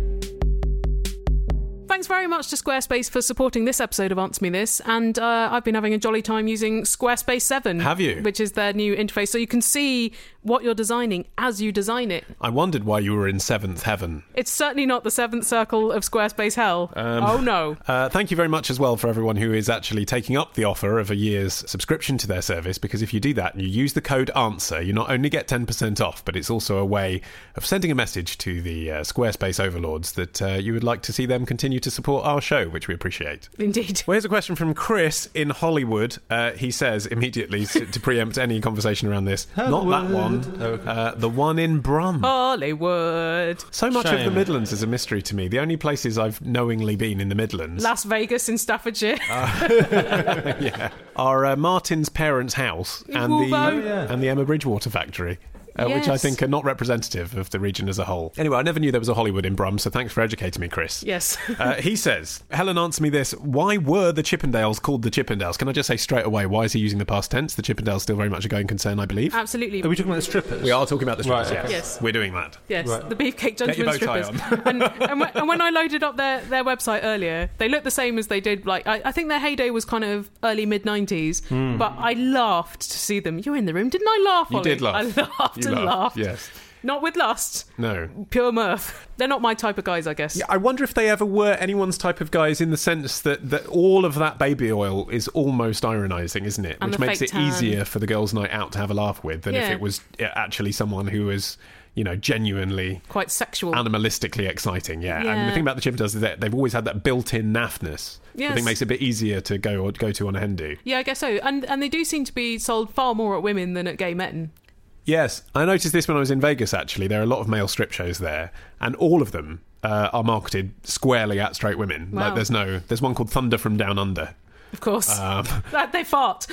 Thanks very much to Squarespace for supporting this episode of Answer Me This, and uh, I've been having a jolly time using Squarespace seven. Have you? Which is their new interface, so you can see what you're designing as you design it. I wondered why you were in seventh heaven. It's certainly not the seventh circle of Squarespace hell. Um, oh no. Uh, thank you very much as well for everyone who is actually taking up the offer of a year's subscription to their service, because if you do that and you use the code ANSWER, you not only get ten percent off, but it's also a way of sending a message to the uh, Squarespace overlords that uh, you would like to see them continue to support our show, which we appreciate. Indeed. Well, here's a question from Chris in Hollywood. Uh, he says immediately, to, to preempt any conversation around this, not that one, uh, the one in Brum. Hollywood. So much of Shame. the Midlands is a mystery to me. The only places I've knowingly been in the Midlands Las Vegas in Staffordshire. yeah, are uh, Martin's parents' house and the Wolvo. Oh, yeah. and the Emma Bridgewater factory. Uh, Which I Yes. think are not representative of the region as a whole. Anyway, I never knew there was a Hollywood in Brum, so thanks for educating me, Chris. Yes. uh, he says, Helen, answer me this. Why were the Chippendales called the Chippendales? Can I just say straight away, why is he using the past tense? The Chippendales still very much a going concern, I believe. Absolutely. Are we talking about the strippers? We are talking about the strippers, Right, yes. okay. Yes. We're doing that. Yes, Right. the Beefcake Get your Gentlemen bow tie strippers. and, and, when, and when I loaded up their, their website earlier, they looked the same as they did, like, I, I think their heyday was kind of early mid-nineties, but I laughed to see them. You were in the room, didn't I laugh, You Ollie? did laugh. I laughed You and laughed, laughed. yes. Not with lust. No. Pure mirth. They're not my type of guys, I guess. Yeah, I wonder if they ever were anyone's type of guys in the sense that, that all of that baby oil is almost ironising, isn't it? And Which the makes fake it tan. easier for the girls' night out to have a laugh with than if Yeah. it was actually someone who was, you know, genuinely Quite sexual. animalistically exciting. Yeah. And Yeah. the thing about the Chippendales is that they've always had that built-in naffness. I Yes. think makes it a bit easier to go or go to on a hen do. Yeah, I guess so. And and they do seem to be sold far more at women than at gay men. Yes, I noticed this when I was in Vegas, actually. There are a lot of male strip shows there, and all of them uh, are marketed squarely at straight women. Wow. Like, there's no... There's one called Thunder from Down Under. Of course. Um, That they fart.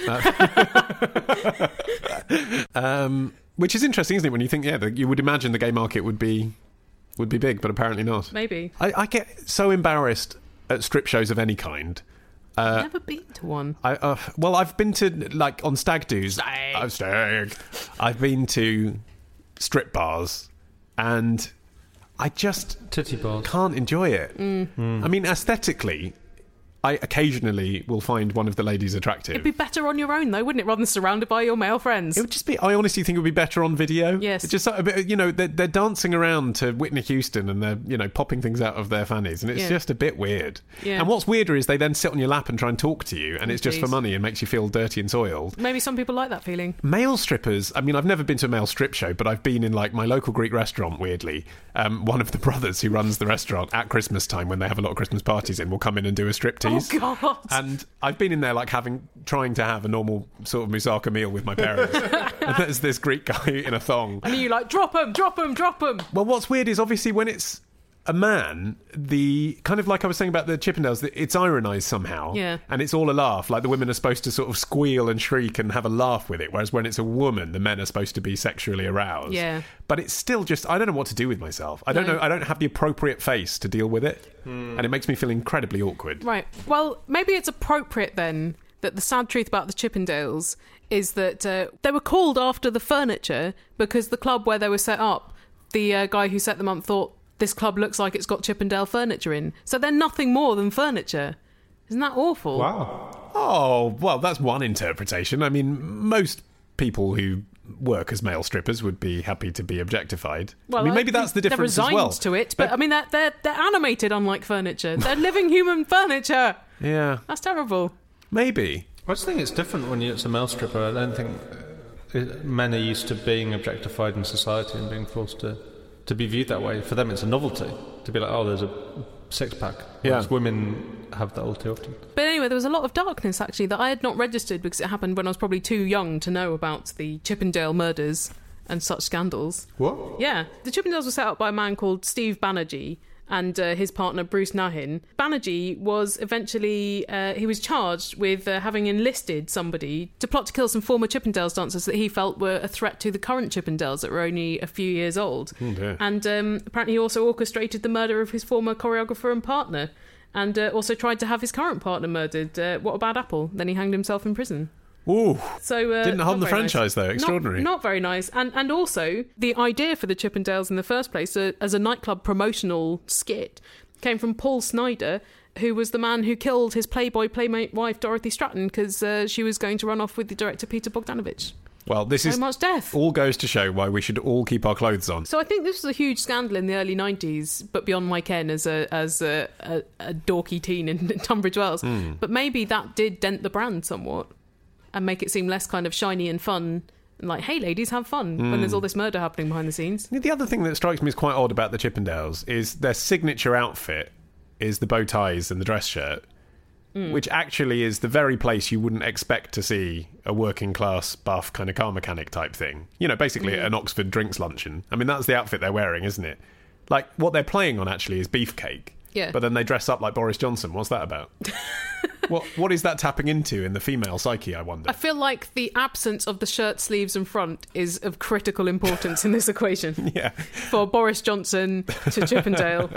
um, which is interesting, isn't it? When you think, yeah, the, you would imagine the gay market would be would be big, but apparently not. Maybe. I, I get so embarrassed at strip shows of any kind. Uh, Never been to one. I, uh, well, I've been to, like, on stag do's. Stag. Oh, stag. I've been to strip bars, and I just Titty bars. can't enjoy it. Mm. I mean, aesthetically, I occasionally will find one of the ladies attractive. It'd be better on your own, though, wouldn't it, rather than surrounded by your male friends? It would just be. I honestly think it would be better on video. Yes. It's just a bit, you know, they're, they're dancing around to Whitney Houston and they're, you know, popping things out of their fannies, and it's Yeah. just a bit weird. Yeah. And what's weirder is they then sit on your lap and try and talk to you, and it's just for Jeez. money and makes you feel dirty and soiled. Maybe some people like that feeling. Male strippers, I mean, I've never been to a male strip show, but I've been in, like, my local Greek restaurant, weirdly. Um, one of the brothers who runs the restaurant at Christmas time, when they have a lot of Christmas parties in, will come in and do a striptease. Oh, God. And I've been in there, like, having trying to have a normal sort of moussaka meal with my parents. And there's this Greek guy in a thong. And you like, drop 'em, drop 'em, drop 'em. Well, what's weird is, obviously, when it's a man, the kind of like I was saying about the Chippendales, it's ironised somehow. Yeah. And it's all a laugh. Like, the women are supposed to sort of squeal and shriek and have a laugh with it, whereas when it's a woman, the men are supposed to be sexually aroused. Yeah. But it's still just, I don't know what to do with myself. I don't No. know, I don't have the appropriate face to deal with it. And it makes me feel incredibly awkward. Right. Well, maybe it's appropriate then that the sad truth about the Chippendales is that uh, they were called after the furniture because the club where they were set up, the uh, guy who set them up thought, this club looks like it's got Chippendale furniture in. So they're nothing more than furniture. Isn't that awful? Wow. Oh, well, that's one interpretation. I mean, most people who work as male strippers would be happy to be objectified. Well, I mean, maybe I that's the think difference they're as resigned well. to it, but I mean, they're, they're, they're animated unlike furniture. They're living human furniture. Yeah, That's terrible. maybe. I just think it's different when it's a male stripper. I don't think uh, men are used to being objectified in society and being forced to, to be viewed that way. For them, it's a novelty to be like, oh, there's a six pack. Whereas Yeah. women have that all too often. But anyway, there was a lot of darkness, actually, that I had not registered because it happened when I was probably too young to know about the Chippendale murders and such scandals. What? Yeah. The Chippendales were set up by a man called Steve Banerjee and uh, his partner Bruce Nahin. Banerjee was eventually, uh, he was charged with uh, having enlisted somebody to plot to kill some former Chippendales dancers that he felt were a threat to the current Chippendales that were only a few years old. Oh, dear. And um, apparently he also orchestrated the murder of his former choreographer and partner, and uh, also tried to have his current partner murdered. Uh, what a bad apple. Then he hanged himself in prison. Ooh. So uh, Didn't harm not the very nice. franchise, though. Extraordinary. Not, not very nice. And and also, the idea for the Chippendales in the first place, uh, as a nightclub promotional skit, came from Paul Snyder, who was the man who killed his Playboy playmate wife, Dorothy Stratton, because uh, she was going to run off with the director, Peter Bogdanovich. Well, this So is much death. all goes to show why we should all keep our clothes on. So I think this was a huge scandal in the early nineties, but beyond my ken as a as a, a, a dorky teen in Tunbridge Wells. Mm. But maybe that did dent the brand somewhat and make it seem less kind of shiny and fun. And like, hey, ladies, have fun when Mm. there's all this murder happening behind the scenes. The other thing that strikes me as quite odd about the Chippendales is their signature outfit is the bow ties and the dress shirt, Mm. which actually is the very place you wouldn't expect to see a working class buff kind of car mechanic type thing. You know, basically Mm. an Oxford drinks luncheon. I mean, that's the outfit they're wearing, isn't it? Like, what they're playing on actually is beefcake. Yeah. But then they dress up like Boris Johnson. What's that about? what What is that tapping into in the female psyche, I wonder? I feel like the absence of the shirt sleeves and front is of critical importance in this equation. Yeah. For Boris Johnson to Chippendale.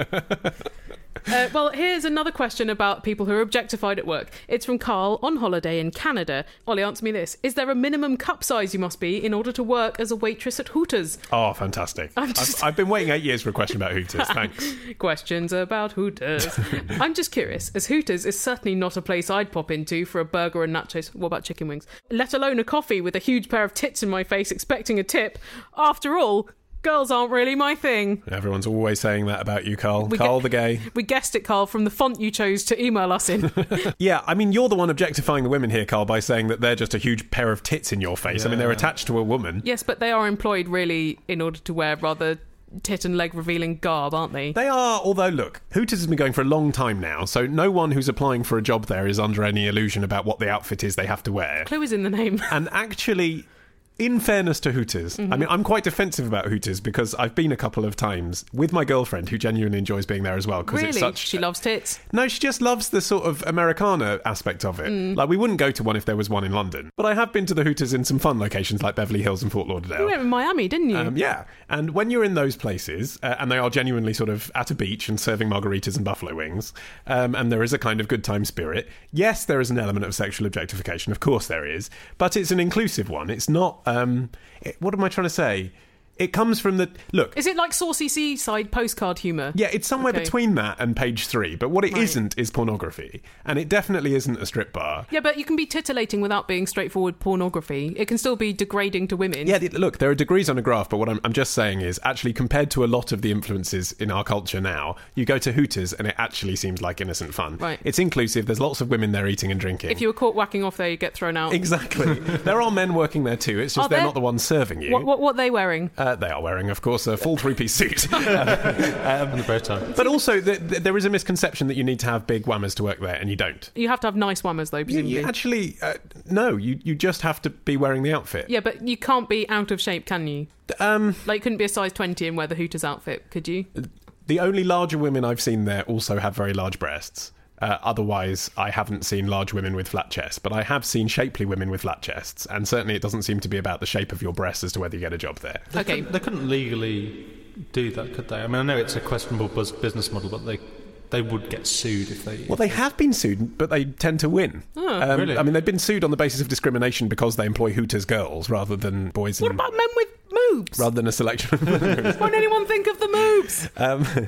Uh, well, here's another question about people who are objectified at work. It's from Carl on holiday in Canada. Ollie, answer me this. Is there a minimum cup size you must be in order to work as a waitress at Hooters? Oh, fantastic. I'm just- I've, I've been waiting eight years for a question about Hooters. Thanks. Questions about Hooters. I'm just curious, as Hooters is certainly not a place I'd pop into for a burger and nachos. What about chicken wings? Let alone a coffee with a huge pair of tits in my face expecting a tip. After all, Girls aren't really my thing. Everyone's always saying that about you, Carl. We Carl get- the gay. We guessed it, Carl, from the font you chose to email us in. Yeah, I mean, you're the one objectifying the women here, Carl, by saying that they're just a huge pair of tits in your face. I mean, they're attached to a woman. Yes, but they are employed really in order to wear rather tit and leg revealing garb, aren't they? They are, although, look, Hooters has been going for a long time now, so no one who's applying for a job there is under any illusion about what the outfit is they have to wear. Clue is in the name. And actually, in fairness to Hooters, Mm-hmm. I mean, I'm quite defensive about Hooters because I've been a couple of times with my girlfriend who genuinely enjoys being there as well. Really? It's such, She loves tits? No, she just loves the sort of Americana aspect of it. Mm. Like, we wouldn't go to one if there was one in London. But I have been to the Hooters in some fun locations like Beverly Hills and Fort Lauderdale. You went in Miami, didn't you? Um, yeah, and when you're in those places, uh, and they are genuinely sort of at a beach and serving margaritas and buffalo wings, um, and there is a kind of good time spirit, yes, there is an element of sexual objectification, of course there is, but it's an inclusive one. It's not, um, it, what am I trying to say? It comes from the... Look... Is it like saucy seaside postcard humour? Yeah, it's somewhere Okay. between that and page three, but what it Right. isn't is pornography, and it definitely isn't a strip bar. Yeah, but you can be titillating without being straightforward pornography. It can still be degrading to women. Yeah, th- look, there are degrees on a graph, but what I'm, I'm just saying is, actually, compared to a lot of the influences in our culture now, you go to Hooters and it actually seems like innocent fun. Right. It's inclusive, there's lots of women there eating and drinking. If you were caught whacking off there, you get thrown out. Exactly. There are men working there too, it's just Are they're there? not the ones serving you. What, what, what are they wearing? Uh, they are wearing, of course, a full three-piece suit. um, And the bow tie. but also, th- th- there is a misconception that you need to have big whammers to work there, and you don't. You have to have nice whammers, though, You, presumably. you actually, uh, no, you, you just have to be wearing the outfit. Yeah, but you can't be out of shape, can you? Um, Like, you couldn't be a size twenty and wear the Hooters outfit, could you? The only larger women I've seen there also have very large breasts. Uh, otherwise, I haven't seen large women with flat chests, but I have seen shapely women with flat chests, and certainly it doesn't seem to be about the shape of your breasts as to whether you get a job there. They Okay. couldn't, they couldn't legally do that, could they? I mean, I know it's a questionable buzz business model, but they they would get sued if they... Well, they have been sued, but they tend to win. Oh. Um, Really? I mean, they've been sued on the basis of discrimination because they employ Hooters girls rather than boys What and... about men with moobs? rather than a selection of moobs. Won't anyone think of the moobs? Um,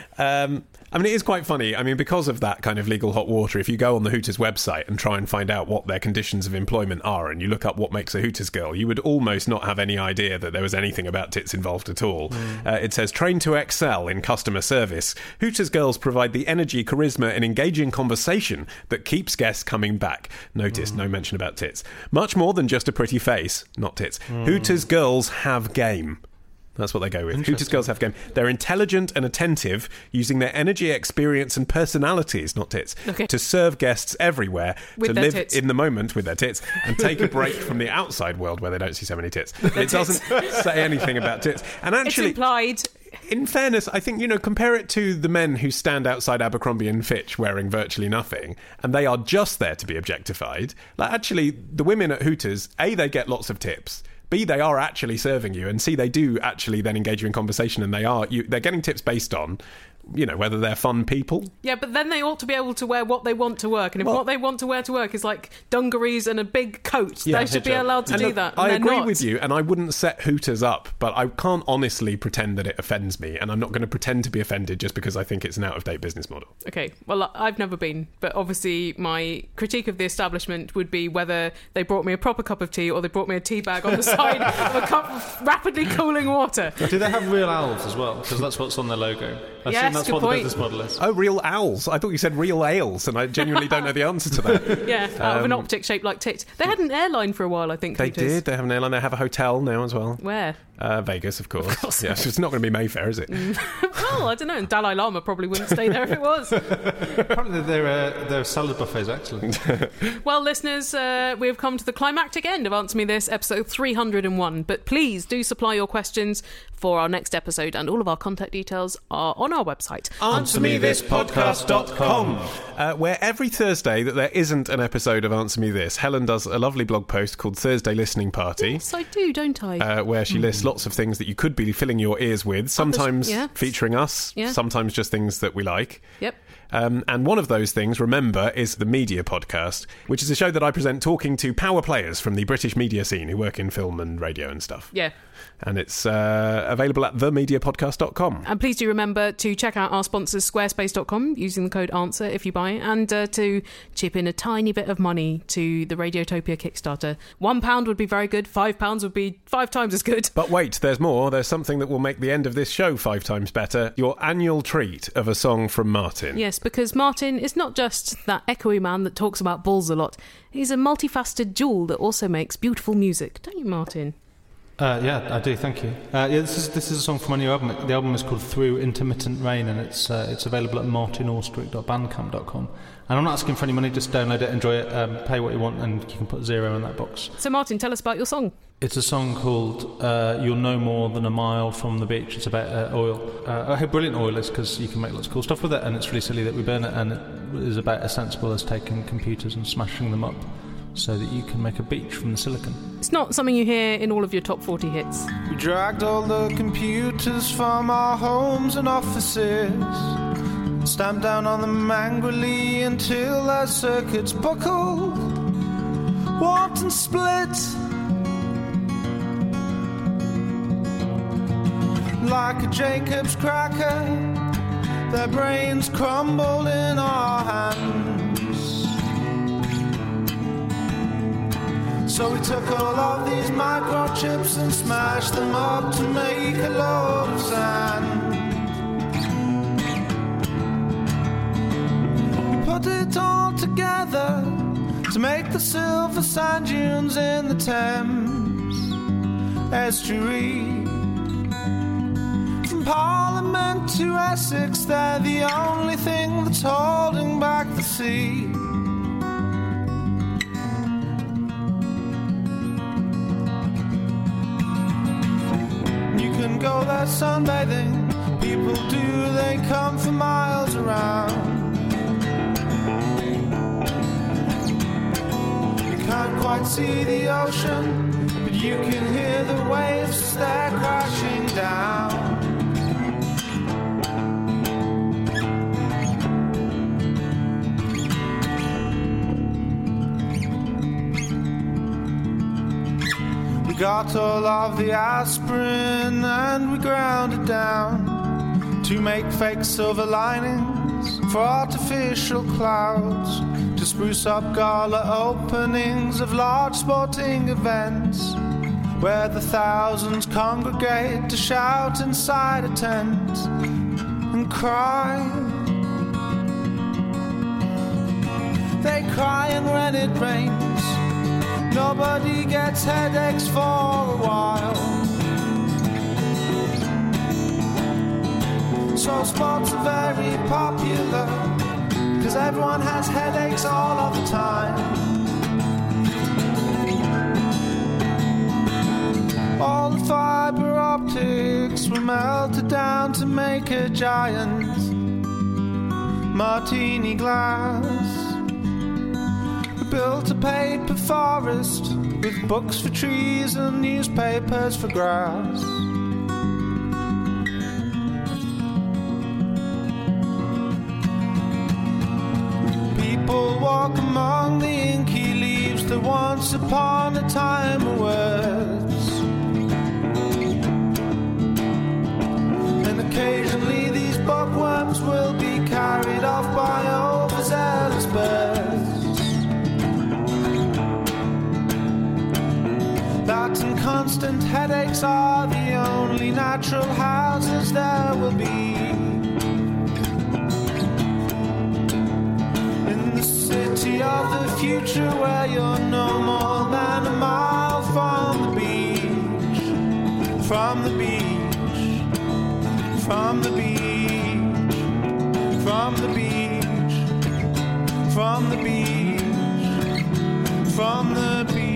um, I mean, it is quite funny. I mean, because of that kind of legal hot water, if you go on the Hooters website and try and find out what their conditions of employment are, and you look up what makes a Hooters girl, you would almost not have any idea that there was anything about tits involved at all. Mm. Uh, it says, trained to excel in customer service, Hooters girls provide the energy, charisma, and engaging conversation that keeps guests coming back. Notice, no mention about tits. Much more than just a pretty face, not tits. Hooters girls have game. That's what they go with. Hooters girls have game. They're intelligent and attentive, using their energy, experience, and personalities, not tits, Okay. to serve guests everywhere, With to their live tits. in the moment with their tits, and take a break from the outside world where they don't see so many tits. It doesn't say anything about tits. And It's actually, implied. in fairness, I think, you know, compare it to the men who stand outside Abercrombie and Fitch wearing virtually nothing, and they are just there to be objectified. Like, actually, the women at Hooters, A, they get lots of tips. B, they are actually serving you, and C, they do actually then engage you in conversation, and they are you, they're getting tips based on, you know, whether they're fun people. Yeah, but then they ought to be able to wear what they want to work. And if Well- what they want to wear to work is like dungarees and a big coat, Yeah, they should be hijab. allowed to And do look, that. And I they're agree not. with you, and I wouldn't set Hooters up, but I can't honestly pretend that it offends me, and I'm not going to pretend to be offended just because I think it's an out-of-date business model. Okay, well, I've never been, but obviously my critique of the establishment would be whether they brought me a proper cup of tea or they brought me a tea bag on the side of a cup of rapidly cooling water. Do they have real owls as well? Because that's what's on their logo. I Yes, think that's good what point. the business model is. Oh, real owls. I thought you said real ales, and I genuinely don't know the answer to that. Yeah, out of an Um, optic shaped like tits. They had an airline for a while, I think. They Hooters. did. They have an airline. They have a hotel now as well. Where? Uh, Vegas, of course. Of course. Yeah, it's not going to be Mayfair, is it? Well, I don't know. Dalai Lama probably wouldn't stay there if it was. Apparently their, uh, their salad buffet is excellent. Well, listeners, uh, we've come to the climactic end of Answer Me This, episode three hundred and one. But please do supply your questions for our next episode, and all of our contact details are on our website. answer me this podcast dot com, uh, where every Thursday that there isn't an episode of Answer Me This, Helen does a lovely blog post called Thursday Listening Party. Yes, I do, don't I? Uh, where she lists lots of things that you could be filling your ears with, sometimes yeah. featuring us, Yeah. sometimes just things that we like. Yep. Um, and one of those things, remember, is the Media Podcast, which is a show that I present talking to power players from the British media scene who work in film and radio and stuff. Yeah. And it's uh, available at the media podcast dot com. And please do remember to check out our sponsors, squarespace dot com, using the code ANSWER if you buy, and uh, to chip in a tiny bit of money to the Radiotopia Kickstarter. One pound would be very good, five pounds would be five times as good. But wait, there's more. There's something that will make the end of this show five times better. Your annual treat of a song from Martin. Yes, because Martin is not just that echoey man that talks about balls a lot. He's a multifaceted jewel that also makes beautiful music. Don't you, Martin? Uh, yeah, I do. Thank you. Uh, yeah, this is this is a song from my new album. The album is called Through Intermittent Rain, and it's uh, it's available at martin austwick dot bandcamp dot com. And I'm not asking for any money. Just download it, enjoy it, um, pay what you want, and you can put zero in that box. So, Martin, tell us about your song. It's a song called uh, "You're No More Than a Mile from the Beach." It's about uh, oil. Uh, how brilliant oil is, because you can make lots of cool stuff with it, and it's really silly that we burn it. And it is about as sensible as taking computers and smashing them up, so that you can make a beach from the silicon. It's not something you hear in all of your top forty hits. We dragged all the computers from our homes and offices, stamped down on them angrily until their circuits buckled, warped and split. Like a Jacob's cracker, their brains crumbled in our hands. So we took all of these microchips and smashed them up to make a load of sand. We put it all together to make the silver sand dunes in the Thames estuary. From Parliament to Essex, they're the only thing that's holding back the sea. You can go there sunbathing, people do, they come for miles around. You can't quite see the ocean, but you can hear the waves as they're crashing down. Got all of the aspirin and we ground it down to make fake silver linings for artificial clouds, to spruce up gala openings of large sporting events where the thousands congregate to shout inside a tent and cry. They cry and when it rains, nobody gets headaches for a while. So sports are very popular, cause everyone has headaches all of the time. All the fiber optics were melted down to make a giant martini glass. Built a paper forest with books for trees and newspapers for grass. People walk among the inky leaves that once upon a time were words. And occasionally these bookworms will be carried off by overzealous birds. That and constant headaches are the only natural houses there will be. In the city of the future where you're no more than a mile from the beach. From the beach. From the beach. From the beach. From the beach. From the beach.